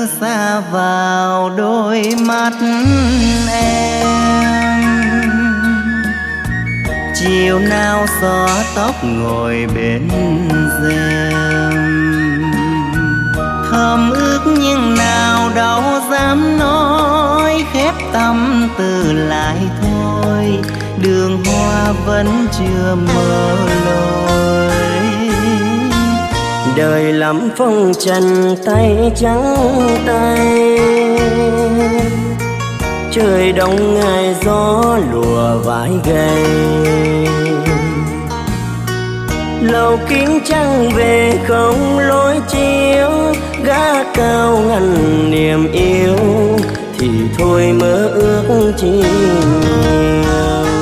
xa vào đôi mắt em. Chiều nào xõa tóc ngồi bên rèm, thầm ước nhưng nào đâu dám nói, khép tâm tư lại thôi, đường hoa vẫn chưa mở lối. Đời lắm phong trần tay trắng tay, trời đông ngày gió lùa vãi gầy. Lầu kính trăng về không lối chiếu, gác cao ngăn niềm yêu thì thôi mơ ước chi nhiều.